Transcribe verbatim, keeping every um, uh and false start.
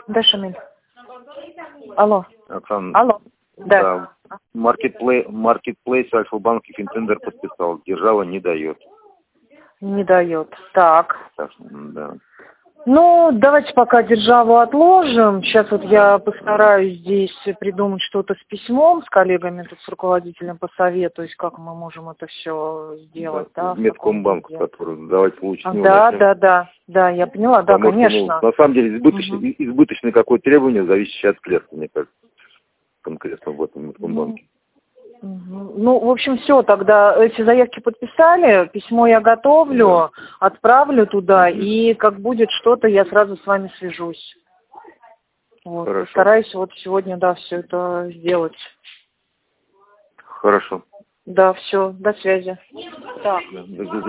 Да, Шамиль. Алло. Оксана, Алло. Да. да. Маркетплей, маркетплейс Альфа-банк и Финтендер подписал. Держава не дает. Не дает. Так. Так, да. Ну, давайте пока державу отложим. Сейчас вот я постараюсь здесь придумать что-то с письмом, с коллегами, тут с руководителем посоветуюсь, как мы можем это все сделать. Да, да, Меткомбанк, который, давайте лучше с него Да, начнем. да, да, да, я поняла, да, Потому конечно. что, ну, на самом деле, избыточный, Угу. избыточное какое требование, зависящее от клиента, мне кажется, конкретно в этом Меткомбанке. Угу. Ну, в общем, все, тогда эти заявки подписали, письмо я готовлю, да. Отправлю туда, угу. И как будет что-то, я сразу с вами свяжусь. Вот. Постараюсь вот сегодня, да, все это сделать. Хорошо. Да, все, до связи. Так. Да,